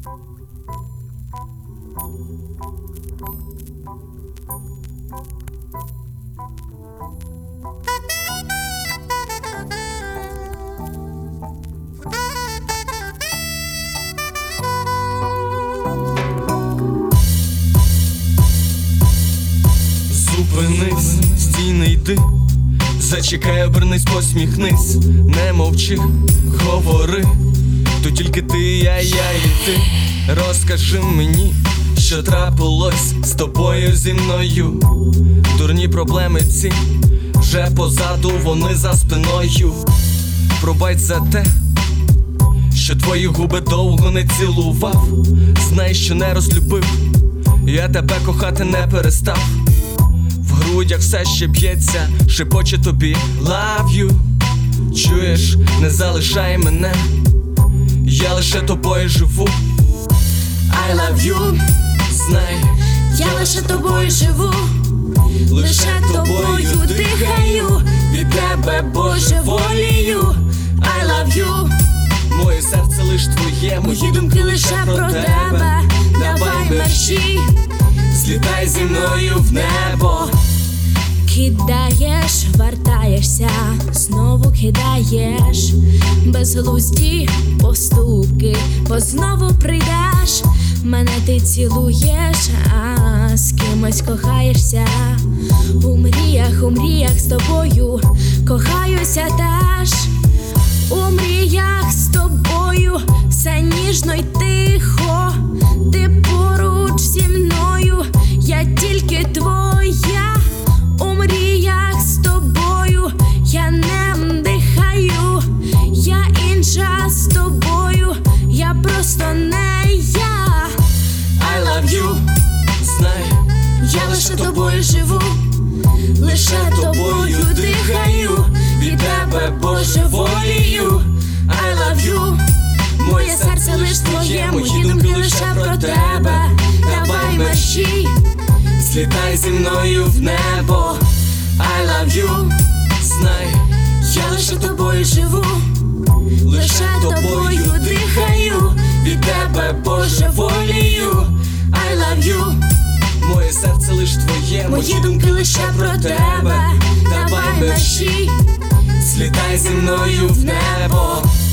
Зупинись, стій, не йди, зачекай, обернись, посміхнись, не мовчи, говори, то тільки ти, я і ти. Розкажи мені, що трапилось з тобою, зі мною. Дурні проблеми ці вже позаду, вони за спиною. Пробач за те, що твої губи довго не цілував. Знай, що не розлюбив, я тебе кохати не перестав. В грудях все ще б'ється, шепоче тобі love you. Чуєш, не залишай мене, я лише тобою живу. I love you, знай, я лише тобою живу, лише тобою дихаю, від тебе божеволію. I love you, моє серце лиш твоє, мої думки лише про тебе. Давай мерщій, злітай зі мною в небо. кидаєш, вертаєшся, знову кидаєш безглузді поступки, бо знову прийдеш, мене ти цілуєш, а з кимось кохаєшся. У мріях з тобою кохаюся теж. У мріях з тобою все ніжно й тихо, ти поруч зі мною, я тільки твоя. У мріях з тобою я не дихаю, я інша з тобою, я просто не я. I love you, знай, я лише тобою живу, лише тобою дихаю, від тебе божеволію. I love you, моє серце лиш твоє, мої думки лише про тебе. Давай мерщій, злітай зі мною в небо. I love you, знай, я лише тобою живу, лише тобою дихаю, від тебе божеволію. I love you, моє серце лиш твоє, мої думки лише про тебе. Давай мерщій, злітай зі мною в небо.